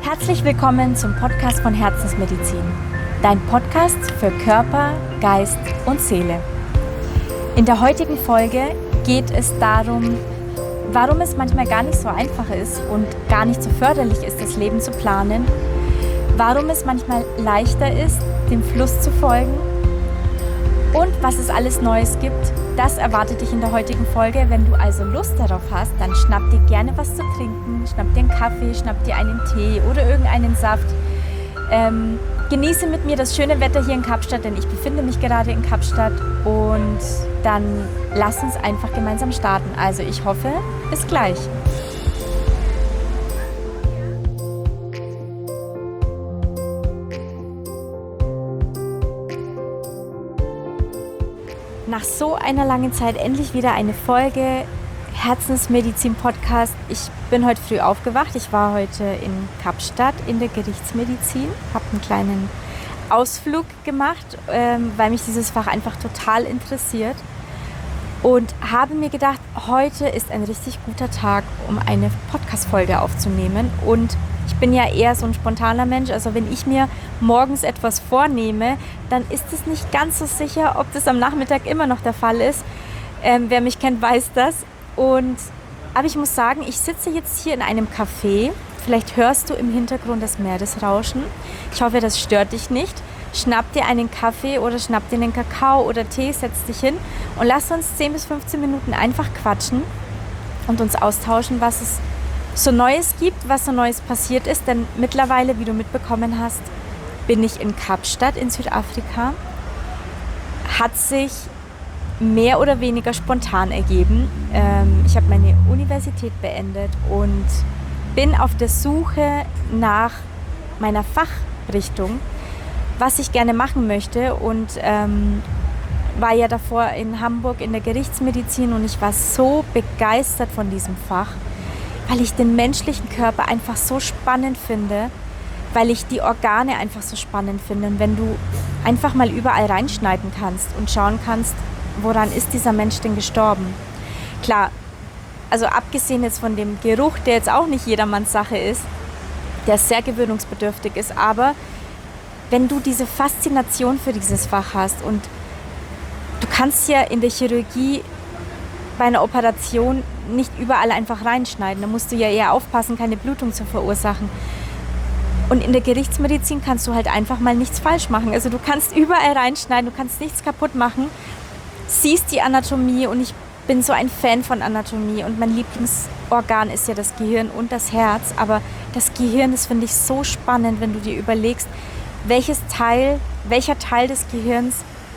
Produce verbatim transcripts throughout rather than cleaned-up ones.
Herzlich willkommen zum Podcast von Herzensmedizin, dein Podcast für Körper, Geist und Seele. In der heutigen Folge geht es darum, warum es manchmal gar nicht so einfach ist und gar nicht so förderlich ist, das Leben zu planen, warum es manchmal leichter ist, dem Fluss zu folgen und was es alles Neues gibt. Das erwartet dich in der heutigen Folge. Wenn du also Lust darauf hast, dann schnapp dir gerne was zu trinken, schnapp dir einen Kaffee, schnapp dir einen Tee oder irgendeinen Saft. Ähm, genieße mit mir das schöne Wetter hier in Kapstadt, denn ich befinde mich gerade in Kapstadt, und dann lass uns einfach gemeinsam starten. Also ich hoffe, bis gleich. Nach so einer langen Zeit endlich wieder eine Folge Herzensmedizin-Podcast. Ich bin heute früh aufgewacht. Ich war heute in Kapstadt in der Gerichtsmedizin, habe einen kleinen Ausflug gemacht, ähm, weil mich dieses Fach einfach total interessiert, und habe mir gedacht, heute ist ein richtig guter Tag, um eine Podcast-Folge aufzunehmen. Und ich bin ja eher so ein spontaner Mensch, also wenn ich mir morgens etwas vornehme, dann ist es nicht ganz so sicher, ob das am Nachmittag immer noch der Fall ist. Ähm, wer mich kennt, weiß das. Und, aber ich muss sagen, ich sitze jetzt hier in einem Café. Vielleicht hörst du im Hintergrund das Meeresrauschen. Ich hoffe, das stört dich nicht. Schnapp dir einen Kaffee oder schnapp dir einen Kakao oder Tee, setz dich hin und lass uns zehn bis fünfzehn Minuten einfach quatschen und uns austauschen, was es so Neues gibt, was so Neues passiert ist. Denn mittlerweile, wie du mitbekommen hast, bin ich in Kapstadt in Südafrika. Hat sich mehr oder weniger spontan ergeben. Ähm, ich habe meine Universität beendet und bin auf der Suche nach meiner Fachrichtung, was ich gerne machen möchte, und ähm, war ja davor in Hamburg in der Gerichtsmedizin, und ich war so begeistert von diesem Fach, weil ich den menschlichen Körper einfach so spannend finde, weil ich die Organe einfach so spannend finde. Und wenn du einfach mal überall reinschneiden kannst und schauen kannst, woran ist dieser Mensch denn gestorben? Klar, also abgesehen jetzt von dem Geruch, der jetzt auch nicht jedermanns Sache ist, der sehr gewöhnungsbedürftig ist, aber wenn du diese Faszination für dieses Fach hast, und du kannst ja in der Chirurgie bei einer Operation nicht überall einfach reinschneiden, da musst du ja eher aufpassen, keine Blutung zu verursachen. Und in der Gerichtsmedizin kannst du halt einfach mal nichts falsch machen. Also du kannst überall reinschneiden, du kannst nichts kaputt machen, siehst die Anatomie, und ich bin so ein Fan von Anatomie, und mein Lieblingsorgan ist ja das Gehirn und das Herz, aber das Gehirn, das finde ich so spannend, wenn du dir überlegst, welches Teil, welcher Teil des Gehirns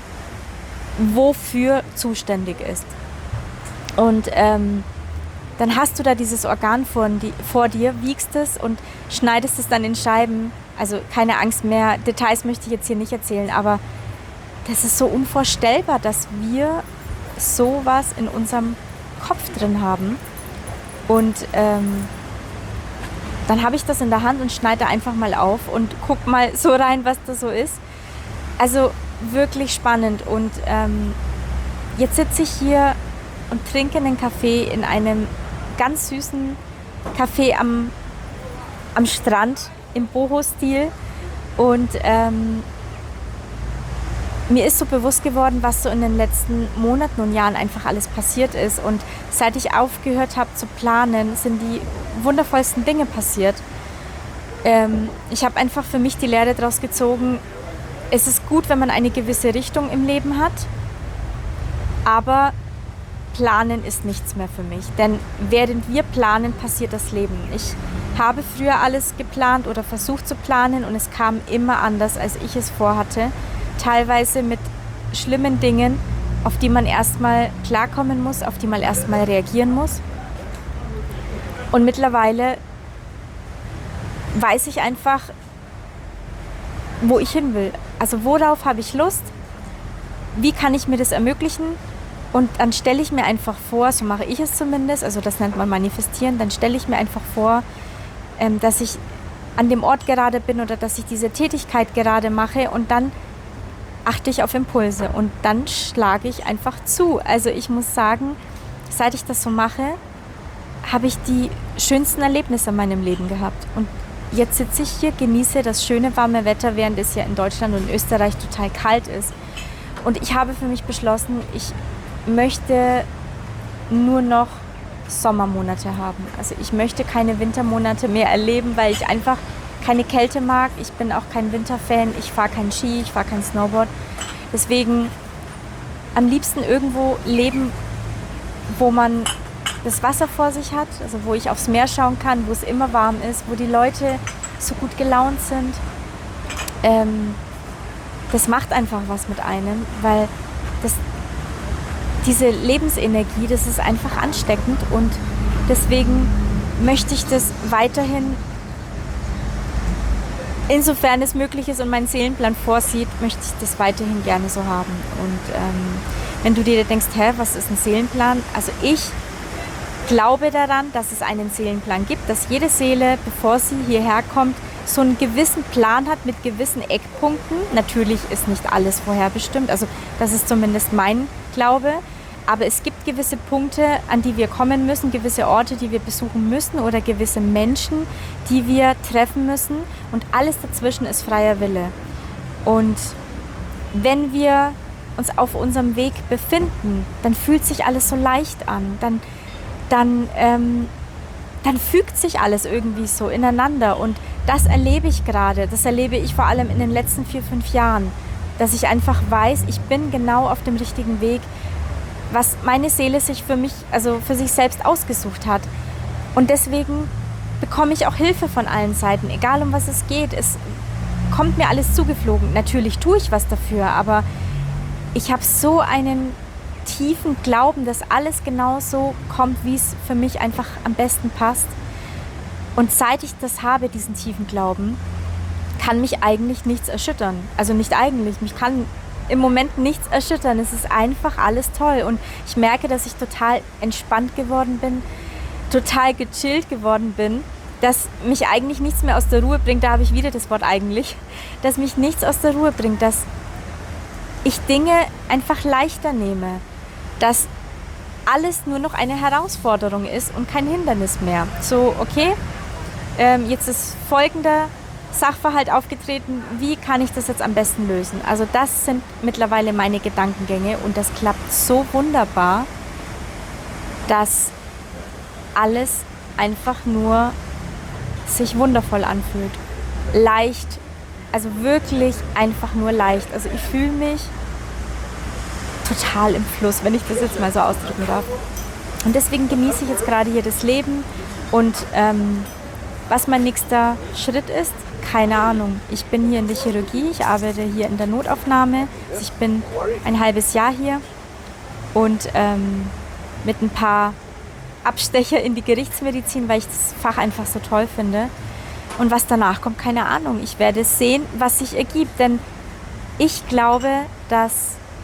wofür zuständig ist. Und ähm, dann hast du da dieses Organ vor, die, vor dir, wiegst es und schneidest es dann in Scheiben. Also keine Angst mehr, Details möchte ich jetzt hier nicht erzählen, aber das ist so unvorstellbar, dass wir sowas in unserem Kopf drin haben. Und ähm, dann habe ich das in der Hand und schneide einfach mal auf und guck mal so rein, was da so ist. Also wirklich spannend. Und ähm, jetzt sitze ich hier und trinke einen Kaffee in einem ganz süßen Café am, am Strand im Boho-Stil. Und ähm, mir ist so bewusst geworden, was so in den letzten Monaten und Jahren einfach alles passiert ist. Und seit ich aufgehört habe zu planen, sind die wundervollsten Dinge passiert. Ähm, ich habe einfach für mich die Lehre daraus gezogen, es ist gut, wenn man eine gewisse Richtung im Leben hat, aber planen ist nichts mehr für mich. Denn während wir planen, passiert das Leben. Ich habe früher alles geplant oder versucht zu planen, und es kam immer anders, als ich es vorhatte. Teilweise mit schlimmen Dingen, auf die man erstmal klarkommen muss, auf die man erstmal reagieren muss. Und mittlerweile weiß ich einfach, wo ich hin will. Also worauf habe ich Lust? Wie kann ich mir das ermöglichen? Und dann stelle ich mir einfach vor, so mache ich es zumindest, also das nennt man manifestieren, dann stelle ich mir einfach vor, dass ich an dem Ort gerade bin oder dass ich diese Tätigkeit gerade mache, und dann achte ich auf Impulse und dann schlage ich einfach zu. Also ich muss sagen, seit ich das so mache, habe ich die schönsten Erlebnisse in meinem Leben gehabt. Und jetzt sitze ich hier, genieße das schöne warme Wetter, während es ja in Deutschland und Österreich total kalt ist. Und ich habe für mich beschlossen, ich möchte nur noch Sommermonate haben. Also ich möchte keine Wintermonate mehr erleben, weil ich einfach keine Kälte mag. Ich bin auch kein Winterfan. Ich fahre kein Ski, ich fahre kein Snowboard. Deswegen am liebsten irgendwo leben, wo man das Wasser vor sich hat, also wo ich aufs Meer schauen kann, wo es immer warm ist, wo die Leute so gut gelaunt sind. Ähm, das macht einfach was mit einem, weil das, diese Lebensenergie, das ist einfach ansteckend und deswegen möchte ich das weiterhin, insofern es möglich ist und mein Seelenplan vorsieht, möchte ich das weiterhin gerne so haben. Und ähm, wenn du dir denkst, hä, was ist ein Seelenplan? Also ich glaube daran, dass es einen Seelenplan gibt, dass jede Seele, bevor sie hierher kommt, so einen gewissen Plan hat mit gewissen Eckpunkten. Natürlich ist nicht alles vorherbestimmt, also das ist zumindest mein Glaube. Aber es gibt gewisse Punkte, an die wir kommen müssen, gewisse Orte, die wir besuchen müssen oder gewisse Menschen, die wir treffen müssen. Und alles dazwischen ist freier Wille. Und wenn wir uns auf unserem Weg befinden, dann fühlt sich alles so leicht an. Dann, dann, ähm, dann fügt sich alles irgendwie so ineinander. Und das erlebe ich gerade. Das erlebe ich vor allem in den letzten vier, fünf Jahren. Dass ich einfach weiß, ich bin genau auf dem richtigen Weg, was meine Seele sich für mich, also für sich selbst ausgesucht hat. Und deswegen bekomme ich auch Hilfe von allen Seiten, egal um was es geht. Es kommt mir alles zugeflogen. Natürlich tue ich was dafür, aber ich habe so einen tiefen Glauben, dass alles genau so kommt, wie es für mich einfach am besten passt. Und seit ich das habe, diesen tiefen Glauben, kann mich eigentlich nichts erschüttern. Also nicht eigentlich, mich kann im Moment nichts erschüttern. Es ist einfach alles toll. Und ich merke, dass ich total entspannt geworden bin, total gechillt geworden bin, dass mich eigentlich nichts mehr aus der Ruhe bringt. Da habe ich wieder das Wort eigentlich. Dass mich nichts aus der Ruhe bringt, dass ich Dinge einfach leichter nehme. Dass alles nur noch eine Herausforderung ist und kein Hindernis mehr. So, okay, ähm, jetzt ist folgender Sachverhalt aufgetreten, wie kann ich das jetzt am besten lösen? Also das sind mittlerweile meine Gedankengänge und das klappt so wunderbar, dass alles einfach nur sich wundervoll anfühlt. Leicht, also wirklich einfach nur leicht. Also ich fühle mich total im Fluss, wenn ich das jetzt mal so ausdrücken darf. Und deswegen genieße ich jetzt gerade hier das Leben und ähm, was mein nächster Schritt ist, keine Ahnung. Ich bin hier in der Chirurgie, ich arbeite hier in der Notaufnahme. Also ich bin ein halbes Jahr hier und ähm, mit ein paar Abstecher in die Gerichtsmedizin, weil ich das Fach einfach so toll finde. Und was danach kommt, keine Ahnung. Ich werde sehen, was sich ergibt, denn ich glaube, dass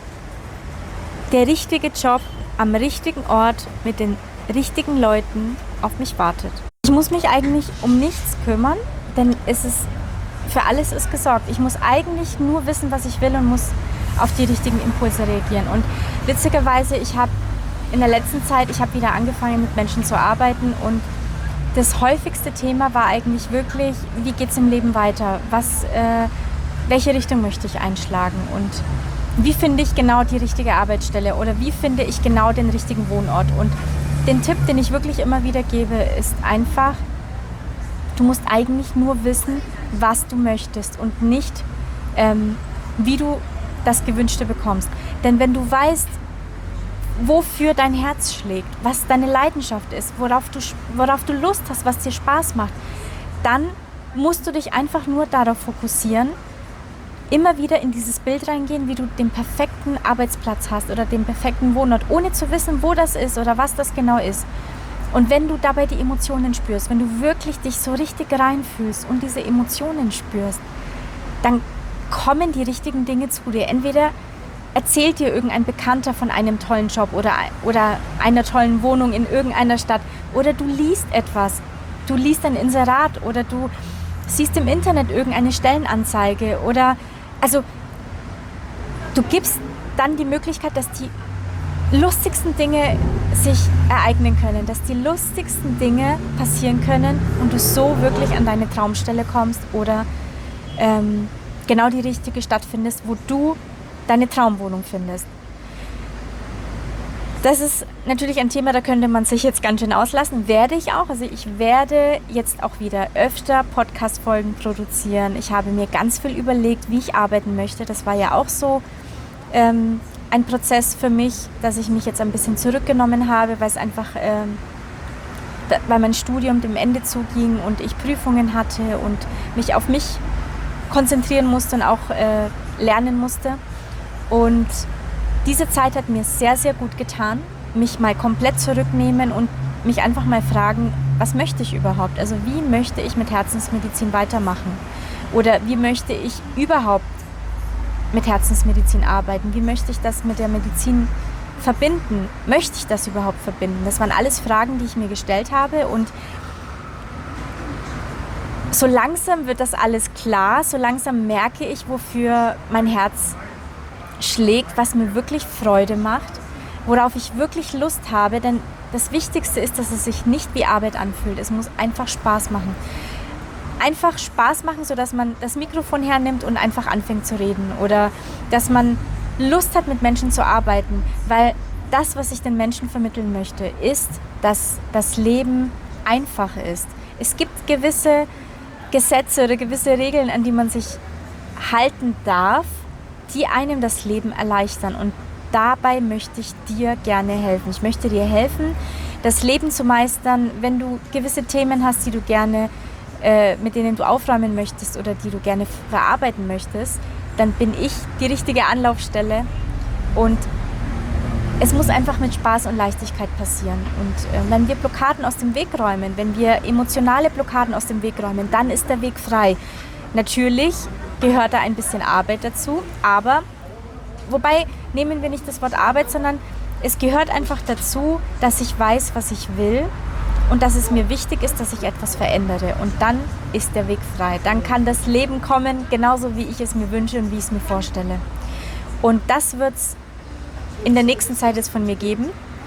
der richtige Job am richtigen Ort mit den richtigen Leuten auf mich wartet. Ich muss mich eigentlich um nichts kümmern, denn es ist, für alles ist gesorgt. Ich muss eigentlich nur wissen, was ich will und muss auf die richtigen Impulse reagieren. Und witzigerweise, ich habe in der letzten Zeit, ich habe wieder angefangen mit Menschen zu arbeiten und das häufigste Thema war eigentlich wirklich, wie geht es im Leben weiter? Was, äh, welche Richtung möchte ich einschlagen? Und wie finde ich genau die richtige Arbeitsstelle oder wie finde ich genau den richtigen Wohnort? Und den Tipp, den ich wirklich immer wieder gebe, ist einfach, du musst eigentlich nur wissen, was du möchtest und nicht, ähm, wie du das Gewünschte bekommst. Denn wenn du weißt, wofür dein Herz schlägt, was deine Leidenschaft ist, worauf du, worauf du Lust hast, was dir Spaß macht, dann musst du dich einfach nur darauf fokussieren, immer wieder in dieses Bild reingehen, wie du den perfekten Arbeitsplatz hast oder den perfekten Wohnort, ohne zu wissen, wo das ist oder was das genau ist. Und wenn du dabei die Emotionen spürst, wenn du wirklich dich so richtig reinfühlst und diese Emotionen spürst, dann kommen die richtigen Dinge zu dir. Entweder erzählt dir irgendein Bekannter von einem tollen Job oder, oder einer tollen Wohnung in irgendeiner Stadt oder du liest etwas, du liest ein Inserat oder du siehst im Internet irgendeine Stellenanzeige oder also du gibst dann die Möglichkeit, dass die lustigsten Dinge sich ereignen können, dass die lustigsten Dinge passieren können und du so wirklich an deine Traumstelle kommst oder ähm, genau die richtige Stadt findest, wo du deine Traumwohnung findest. Das ist natürlich ein Thema, da könnte man sich jetzt ganz schön auslassen. Werde ich auch. Also ich werde jetzt auch wieder öfter Podcast-Folgen produzieren. Ich habe mir ganz viel überlegt, wie ich arbeiten möchte. Das war ja auch so ähm, ein Prozess für mich, dass ich mich jetzt ein bisschen zurückgenommen habe, weil es einfach, ähm, da, weil mein Studium dem Ende zuging und ich Prüfungen hatte und mich auf mich konzentrieren musste und auch äh, lernen musste. Und diese Zeit hat mir sehr, sehr gut getan, mich mal komplett zurücknehmen und mich einfach mal fragen, was möchte ich überhaupt? Also wie möchte ich mit Herzensmedizin weitermachen? Oder wie möchte ich überhaupt mit Herzensmedizin arbeiten? Wie möchte ich das mit der Medizin verbinden? Möchte ich das überhaupt verbinden? Das waren alles Fragen, die ich mir gestellt habe und so langsam wird das alles klar, so langsam merke ich, wofür mein Herz schlägt, was mir wirklich Freude macht, worauf ich wirklich Lust habe, denn das Wichtigste ist, dass es sich nicht wie Arbeit anfühlt. Es muss einfach Spaß machen. Einfach Spaß machen, sodass man das Mikrofon hernimmt und einfach anfängt zu reden oder dass man Lust hat, mit Menschen zu arbeiten, weil das, was ich den Menschen vermitteln möchte, ist, dass das Leben einfach ist. Es gibt gewisse Gesetze oder gewisse Regeln, an die man sich halten darf, die einem das Leben erleichtern. Und dabei möchte ich dir gerne helfen. Ich möchte dir helfen, das Leben zu meistern, wenn du gewisse Themen hast, die du gerne, äh, mit denen du aufräumen möchtest oder die du gerne verarbeiten möchtest, dann bin ich die richtige Anlaufstelle. Und es muss einfach mit Spaß und Leichtigkeit passieren. Und äh, wenn wir Blockaden aus dem Weg räumen, wenn wir emotionale Blockaden aus dem Weg räumen, dann ist der Weg frei. Natürlich gehört da ein bisschen Arbeit dazu, aber wobei nehmen wir nicht das Wort Arbeit, sondern es gehört einfach dazu, dass ich weiß, was ich will und dass es mir wichtig ist, dass ich etwas verändere. Und dann ist der Weg frei. Dann kann das Leben kommen, genauso wie ich es mir wünsche und wie ich es mir vorstelle. Und das wird es in der nächsten Zeit es von mir geben.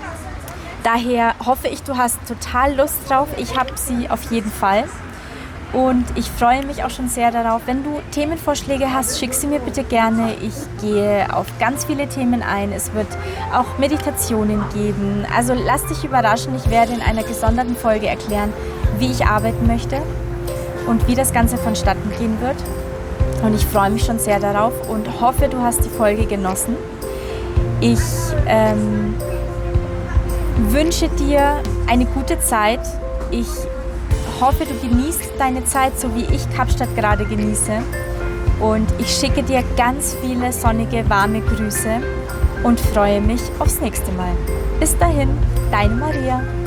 Daher hoffe ich, du hast total Lust drauf. Ich habe sie auf jeden Fall. Und ich freue mich auch schon sehr darauf. Wenn du Themenvorschläge hast, schick sie mir bitte gerne. Ich gehe auf ganz viele Themen ein. Es wird auch Meditationen geben. Also lass dich überraschen. Ich werde in einer gesonderten Folge erklären, wie ich arbeiten möchte und wie das Ganze vonstatten gehen wird. Und ich freue mich schon sehr darauf und hoffe, du hast die Folge genossen. Ich ähm, wünsche dir eine gute Zeit. Ich hoffe, du genießt deine Zeit, so wie ich Kapstadt gerade genieße. Und ich schicke dir ganz viele sonnige, warme Grüße und freue mich aufs nächste Mal. Bis dahin, deine Maria.